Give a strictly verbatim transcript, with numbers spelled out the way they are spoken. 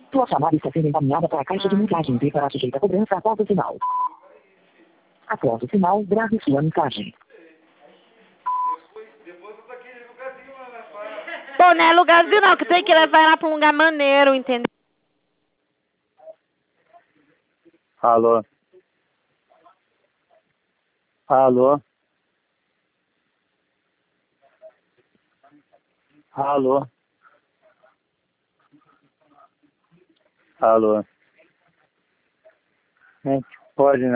Sua chamada está sendo encaminhada para a caixa de mensagens e será sujeita a cobrança após o sinal. Após o sinal, grave sua mensagem. Pô, não é lugarzinho não, que tem que levar ela pra um lugar maneiro, entendeu? Alô? Alô? Alô? Alô? Gente, pode, né?